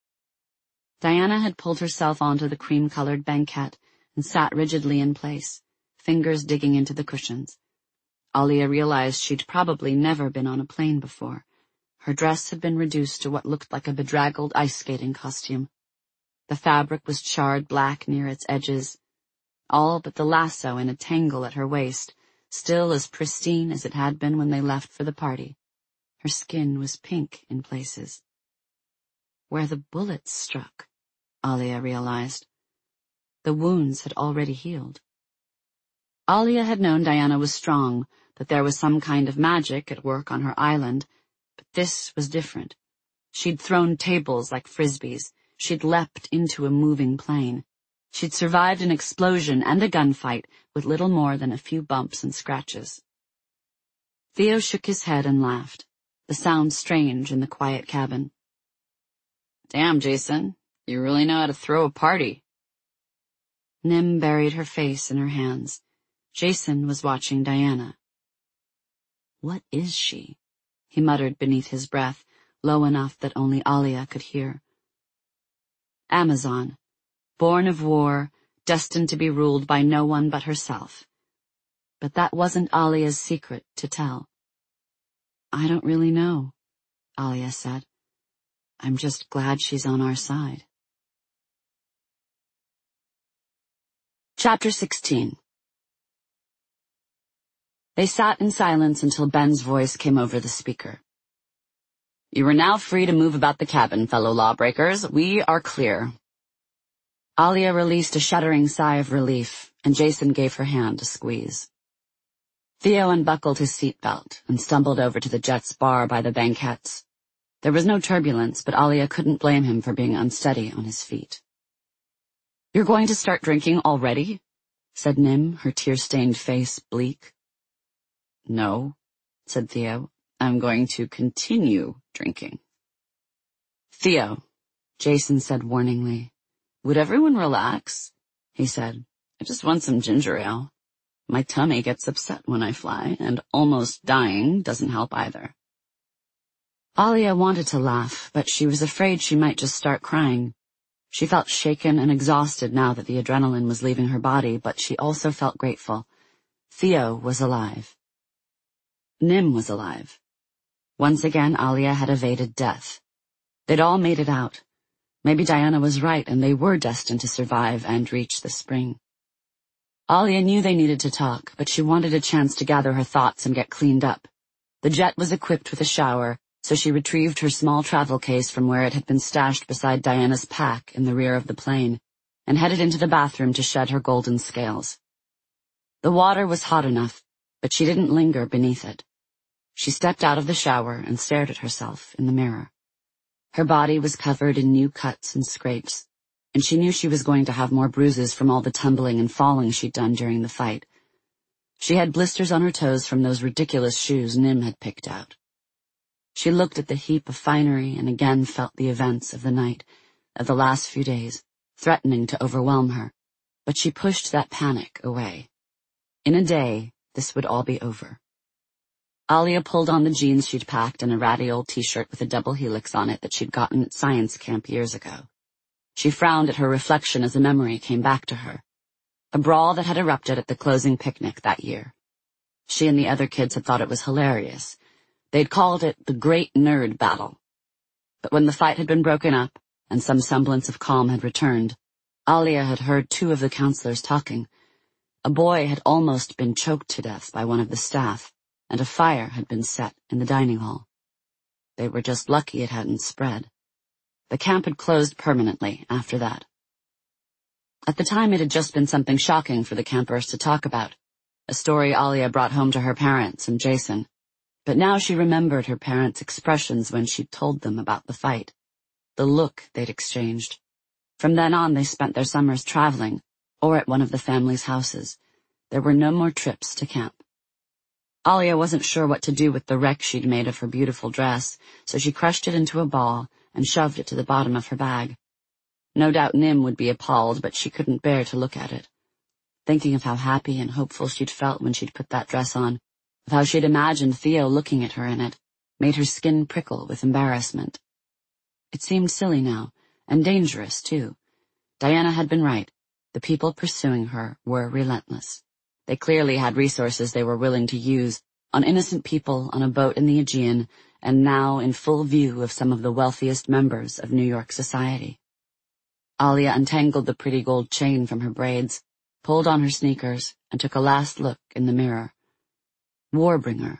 Diana had pulled herself onto the cream-colored banquette and sat rigidly in place, fingers digging into the cushions. Alia realized she'd probably never been on a plane before. Her dress had been reduced to what looked like a bedraggled ice skating costume. The fabric was charred black near its edges, all but the lasso in a tangle at her waist, still as pristine as it had been when they left for the party. Her skin was pink in places. Where the bullets struck, Alia realized. The wounds had already healed. Alia had known Diana was strong, that there was some kind of magic at work on her island, but this was different. She'd thrown tables like frisbees. She'd leapt into a moving plane. She'd survived an explosion and a gunfight with little more than a few bumps and scratches. Theo shook his head and laughed, the sound strange in the quiet cabin. Damn, Jason, you really know how to throw a party. Nim buried her face in her hands. Jason was watching Diana. What is she? He muttered beneath his breath, low enough that only Alia could hear. Amazon, born of war, destined to be ruled by no one but herself. But that wasn't Alia's secret to tell. I don't really know, Alia said. I'm just glad she's on our side. Chapter sixteen. They sat in silence until Ben's voice came over the speaker. You are now free to move about the cabin, fellow lawbreakers. We are clear. Alia released a shuddering sigh of relief, and Jason gave her hand a squeeze. Theo unbuckled his seatbelt and stumbled over to the jet's bar by the banquettes. There was no turbulence, but Alia couldn't blame him for being unsteady on his feet. You're going to start drinking already? Said Nim, her tear-stained face bleak. No, said Theo. I'm going to continue drinking. Theo, Jason said warningly. Would everyone relax? He said. I just want some ginger ale. My tummy gets upset when I fly, and almost dying doesn't help either. Alia wanted to laugh, but she was afraid she might just start crying. She felt shaken and exhausted now that the adrenaline was leaving her body, but she also felt grateful. Theo was alive. Nim was alive. Once again, Alia had evaded death. They'd all made it out. Maybe Diana was right, and they were destined to survive and reach the spring. Alia knew they needed to talk, but she wanted a chance to gather her thoughts and get cleaned up. The jet was equipped with a shower, so she retrieved her small travel case from where it had been stashed beside Diana's pack in the rear of the plane, and headed into the bathroom to shed her golden scales. The water was hot enough, but she didn't linger beneath it. She stepped out of the shower and stared at herself in the mirror. Her body was covered in new cuts and scrapes, and she knew she was going to have more bruises from all the tumbling and falling she'd done during the fight. She had blisters on her toes from those ridiculous shoes Nim had picked out. She looked at the heap of finery and again felt the events of the night, of the last few days, threatening to overwhelm her, but she pushed that panic away. In a day, this would all be over. Alia pulled on the jeans she'd packed and a ratty old t-shirt with a double helix on it that she'd gotten at science camp years ago. She frowned at her reflection as a memory came back to her. A brawl that had erupted at the closing picnic that year. She and the other kids had thought it was hilarious. They'd called it the Great Nerd Battle. But when the fight had been broken up and some semblance of calm had returned, Alia had heard two of the counselors talking. A boy had almost been choked to death by one of the staff, and a fire had been set in the dining hall. They were just lucky it hadn't spread. The camp had closed permanently after that. At the time, it had just been something shocking for the campers to talk about, a story Alia brought home to her parents and Jason. But now she remembered her parents' expressions when she'd told them about the fight, the look they'd exchanged. From then on, they spent their summers traveling, or at one of the family's houses. There were no more trips to camp. Alia wasn't sure what to do with the wreck she'd made of her beautiful dress, so she crushed it into a ball and shoved it to the bottom of her bag. No doubt Nim would be appalled, but she couldn't bear to look at it. Thinking of how happy and hopeful she'd felt when she'd put that dress on, of how she'd imagined Theo looking at her in it, made her skin prickle with embarrassment. It seemed silly now, and dangerous, too. Diana had been right. The people pursuing her were relentless. They clearly had resources they were willing to use on innocent people on a boat in the Aegean, and now in full view of some of the wealthiest members of New York society. Alia untangled the pretty gold chain from her braids, pulled on her sneakers, and took a last look in the mirror. Warbringer.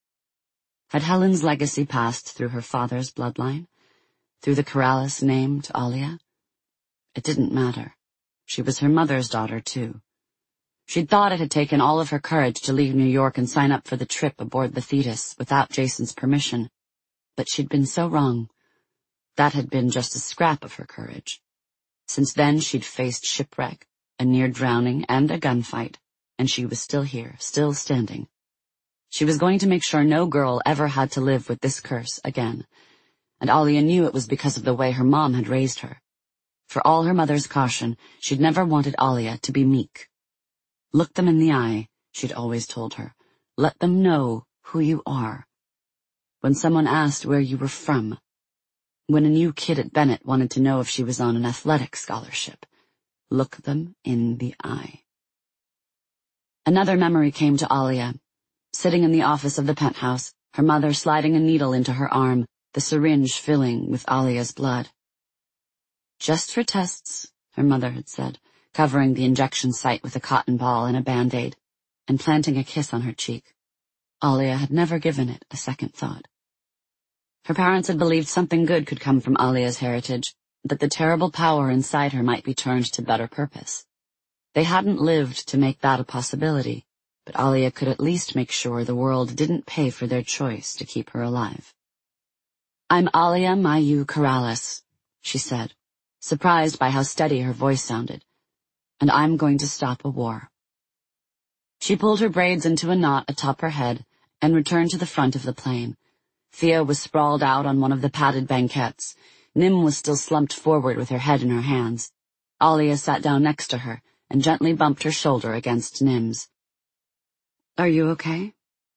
Had Helen's legacy passed through her father's bloodline? Through the Corrales name to Alia? It didn't matter. She was her mother's daughter, too. She'd thought it had taken all of her courage to leave New York and sign up for the trip aboard the Thetis without Jason's permission. But she'd been so wrong. That had been just a scrap of her courage. Since then, she'd faced shipwreck, a near drowning, and a gunfight, and she was still here, still standing. She was going to make sure no girl ever had to live with this curse again, and Alia knew it was because of the way her mom had raised her. For all her mother's caution, she'd never wanted Alia to be meek. Look them in the eye, she'd always told her. Let them know who you are. When someone asked where you were from, when a new kid at Bennett wanted to know if she was on an athletic scholarship, look them in the eye. Another memory came to Alia. Sitting in the office of the penthouse, her mother sliding a needle into her arm, the syringe filling with Alia's blood. Just for tests, her mother had said, covering the injection site with a cotton ball and a Band-Aid, and planting a kiss on her cheek. Alia had never given it a second thought. Her parents had believed something good could come from Alia's heritage, that the terrible power inside her might be turned to better purpose. They hadn't lived to make that a possibility, but Alia could at least make sure the world didn't pay for their choice to keep her alive. I'm Alia Mayu Corrales, she said, surprised by how steady her voice sounded, and I'm going to stop a war. She pulled her braids into a knot atop her head and returned to the front of the plane. Thea was sprawled out on one of the padded banquettes. Nim was still slumped forward with her head in her hands. Alia sat down next to her and gently bumped her shoulder against Nim's. Are you okay?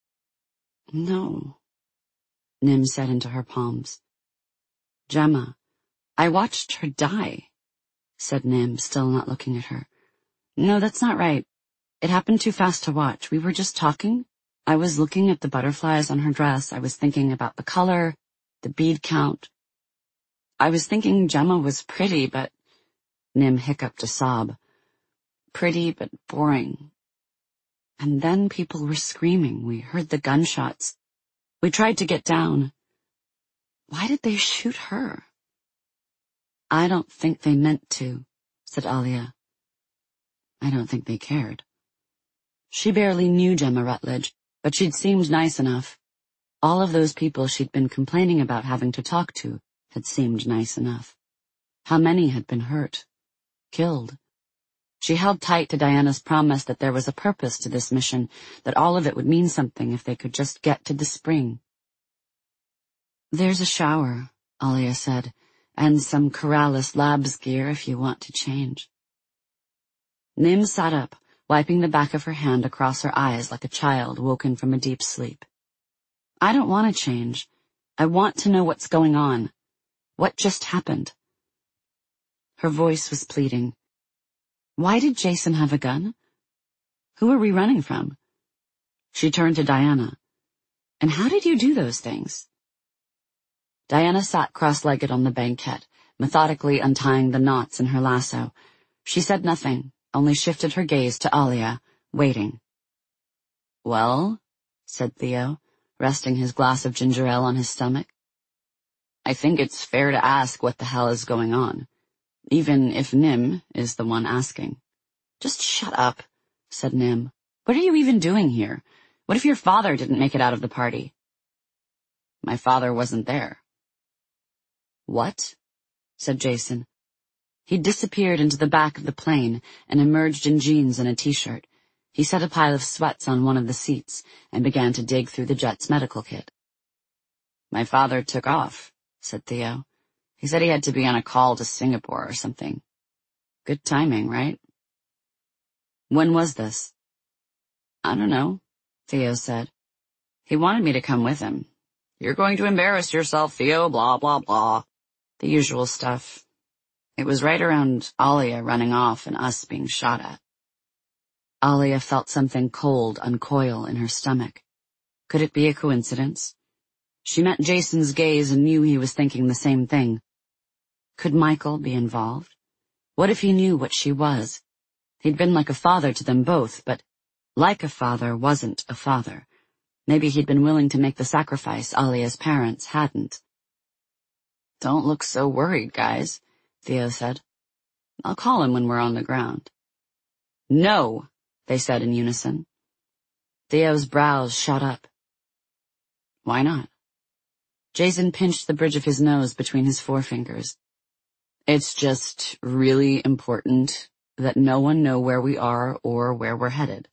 No, Nim said into her palms. Gemma, I watched her die, said Nim, still not looking at her. No, that's not right. It happened too fast to watch. We were just talking. I was looking at the butterflies on her dress. I was thinking about the color, the bead count. I was thinking Gemma was pretty, but... Nim hiccuped a sob. Pretty, but boring. And then people were screaming. We heard the gunshots. We tried to get down. Why did they shoot her? I don't think they meant to, said Alia. I don't think they cared. She barely knew Gemma Rutledge, but she'd seemed nice enough. All of those people she'd been complaining about having to talk to had seemed nice enough. How many had been hurt? Killed? She held tight to Diana's promise that there was a purpose to this mission, that all of it would mean something if they could just get to the spring. There's a shower, Alia said, and some Corrales Labs gear if you want to change. Nim sat up, wiping the back of her hand across her eyes like a child woken from a deep sleep. I don't want to change. I want to know what's going on. What just happened? Her voice was pleading. Why did Jason have a gun? Who are we running from? She turned to Diana. And how did you do those things? Diana sat cross-legged on the banquette, methodically untying the knots in her lasso. She said nothing, only shifted her gaze to Alia, waiting. Well, said Theo, resting his glass of ginger ale on his stomach. I think it's fair to ask what the hell is going on, even if Nim is the one asking. Just shut up, said Nim. What are you even doing here? What if your father didn't make it out of the party? My father wasn't there. What? Said Jason. He disappeared into the back of the plane and emerged in jeans and a t-shirt. He set a pile of sweats on one of the seats and began to dig through the jet's medical kit. My father took off, said Theo. He said he had to be on a call to Singapore or something. Good timing, right? When was this? I don't know, Theo said. He wanted me to come with him. You're going to embarrass yourself, Theo, blah, blah, blah. The usual stuff. It was right around Alia running off and us being shot at. Alia felt something cold uncoil in her stomach. Could it be a coincidence? She met Jason's gaze and knew he was thinking the same thing. Could Michael be involved? What if he knew what she was? He'd been like a father to them both, but like a father wasn't a father. Maybe he'd been willing to make the sacrifice Alia's parents hadn't. Don't look so worried, guys, Theo said. I'll call him when we're on the ground. No, they said in unison. Theo's brows shot up. Why not? Jason pinched the bridge of his nose between his forefingers. It's just really important that no one know where we are or where we're headed.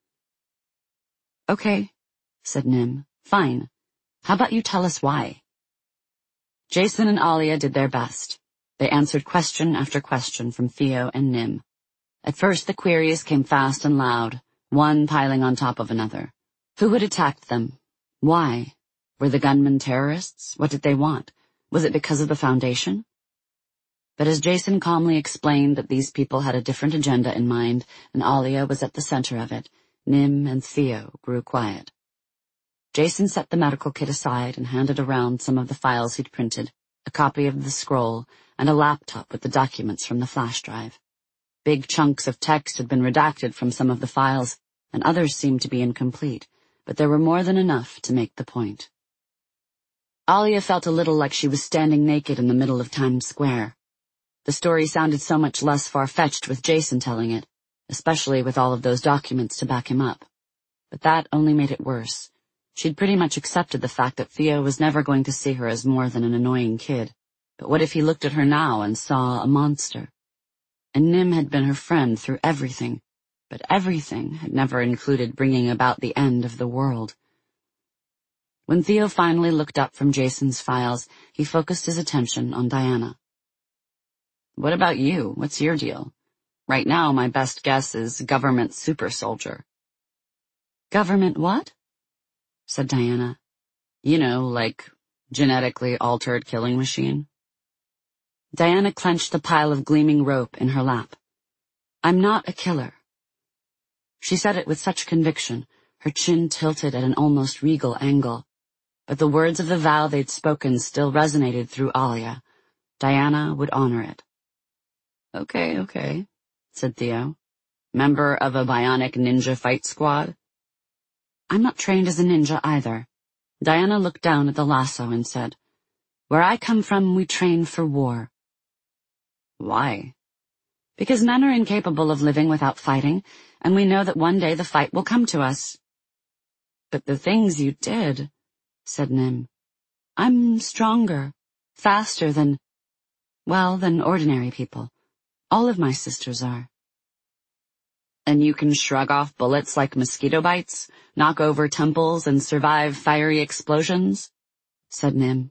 Okay, said Nim. Fine. How about you tell us why? Jason and Alia did their best. They answered question after question from Theo and Nim. At first the queries came fast and loud, one piling on top of another. Who had attacked them? Why? Were the gunmen terrorists? What did they want? Was it because of the Foundation? But as Jason calmly explained that these people had a different agenda in mind, and Alia was at the center of it, Nim and Theo grew quiet. Jason set the medical kit aside and handed around some of the files he'd printed, a copy of the scroll, and a laptop with the documents from the flash drive. Big chunks of text had been redacted from some of the files, and others seemed to be incomplete, but there were more than enough to make the point. Alia felt a little like she was standing naked in the middle of Times Square. The story sounded so much less far-fetched with Jason telling it, especially with all of those documents to back him up. But that only made it worse. She'd pretty much accepted the fact that Theo was never going to see her as more than an annoying kid. But what if he looked at her now and saw a monster? And Nim had been her friend through everything, but everything had never included bringing about the end of the world. When Theo finally looked up from Jason's files, he focused his attention on Diana. What about you? What's your deal? Right now, my best guess is government super soldier. Government what? Said Diana. You know, like genetically altered killing machine. Diana clenched the pile of gleaming rope in her lap. I'm not a killer. She said it with such conviction, her chin tilted at an almost regal angle. But the words of the vow they'd spoken still resonated through Alia. Diana would honor it. Okay, okay, said Theo. Member of a bionic ninja fight squad? I'm not trained as a ninja either. Diana looked down at the lasso and said, Where I come from, we train for war. Why? Because men are incapable of living without fighting, and we know that one day the fight will come to us. But the things you did, said Nim. I'm stronger, faster than, well, than ordinary people. All of my sisters are. And you can shrug off bullets like mosquito bites, knock over temples, and survive fiery explosions? Said Nim.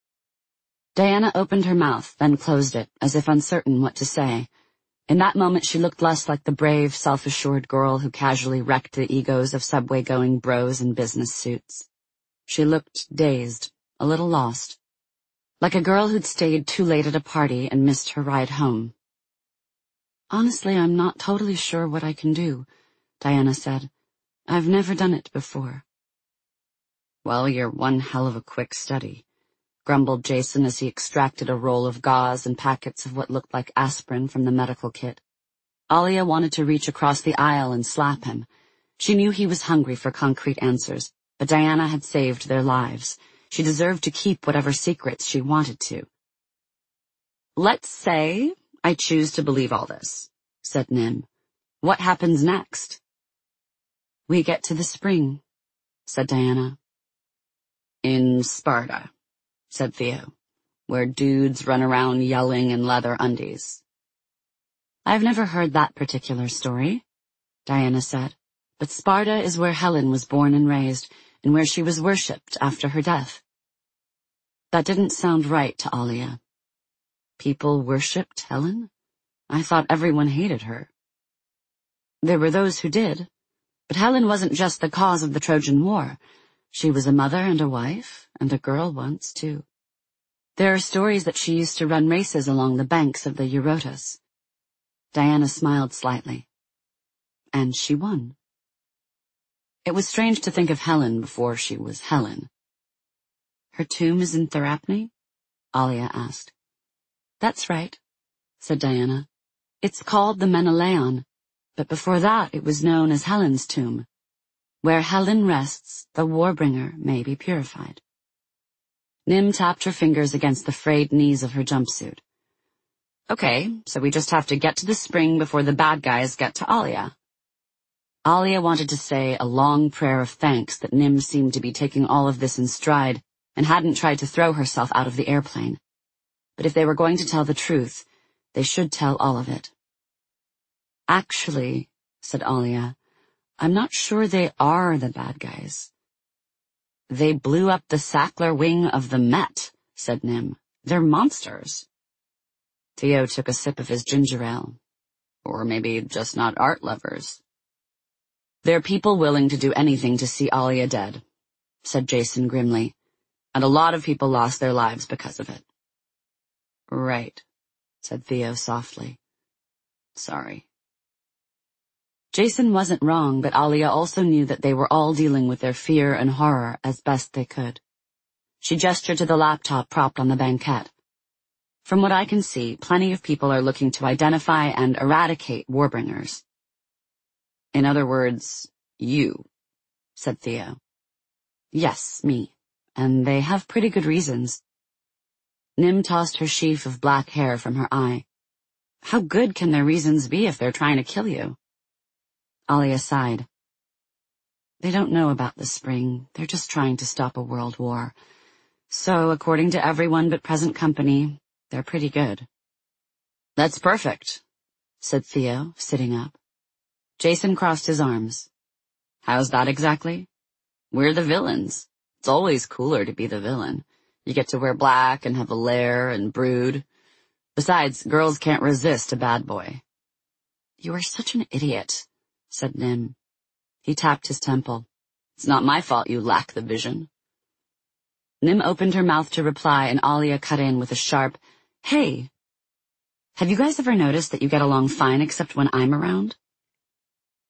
Diana opened her mouth, then closed it, as if uncertain what to say. In that moment she looked less like the brave, self-assured girl who casually wrecked the egos of subway-going bros in business suits. She looked dazed, a little lost. Like a girl who'd stayed too late at a party and missed her ride home. Honestly, I'm not totally sure what I can do, Diana said. I've never done it before. Well, you're one hell of a quick study, grumbled Jason as he extracted a roll of gauze and packets of what looked like aspirin from the medical kit. Alia wanted to reach across the aisle and slap him. She knew he was hungry for concrete answers, but Diana had saved their lives. She deserved to keep whatever secrets she wanted to. Let's say I choose to believe all this, said Nim. What happens next? We get to the spring, said Diana. In Sparta, said Theo, where dudes run around yelling in leather undies. I've never heard that particular story, Diana said, but Sparta is where Helen was born and raised, and where she was worshipped after her death. That didn't sound right to Alia. People worshipped Helen? I thought everyone hated her. There were those who did, but Helen wasn't just the cause of the Trojan War. She was a mother and a wife, and a girl once, too. There are stories that she used to run races along the banks of the Eurotas. Diana smiled slightly. And she won. It was strange to think of Helen before she was Helen. Her tomb is in Therapne? Alia asked. That's right, said Diana. It's called the Menelaon, but before that it was known as Helen's tomb. Where Helen rests, the Warbringer may be purified. Nim tapped her fingers against the frayed knees of her jumpsuit. Okay, so we just have to get to the spring before the bad guys get to Alia. Alia wanted to say a long prayer of thanks that Nim seemed to be taking all of this in stride and hadn't tried to throw herself out of the airplane. But if they were going to tell the truth, they should tell all of it. Actually, said Alia, I'm not sure they are the bad guys. They blew up the Sackler wing of the Met, said Nim. They're monsters. Theo took a sip of his ginger ale. Or maybe just not art lovers. They're people willing to do anything to see Alia dead, said Jason grimly, and a lot of people lost their lives because of it. Right, said Theo softly. Sorry. Jason wasn't wrong, but Alia also knew that they were all dealing with their fear and horror as best they could. She gestured to the laptop propped on the banquette. From what I can see, plenty of people are looking to identify and eradicate Warbringers. In other words, you, said Theo. Yes, me, and they have pretty good reasons. Nim tossed her sheaf of black hair from her eye. How good can their reasons be if they're trying to kill you? Alia sighed. They don't know about the spring. They're just trying to stop a world war. So, according to everyone but present company, they're pretty good. That's perfect, said Theo, sitting up. Jason crossed his arms. How's that exactly? We're the villains. It's always cooler to be the villain. You get to wear black and have a lair and brood. Besides, girls can't resist a bad boy. You are such an idiot, said Nim. He tapped his temple. It's not my fault you lack the vision. Nim opened her mouth to reply, and Alia cut in with a sharp, "Hey, have you guys ever noticed that you get along fine except when I'm around?"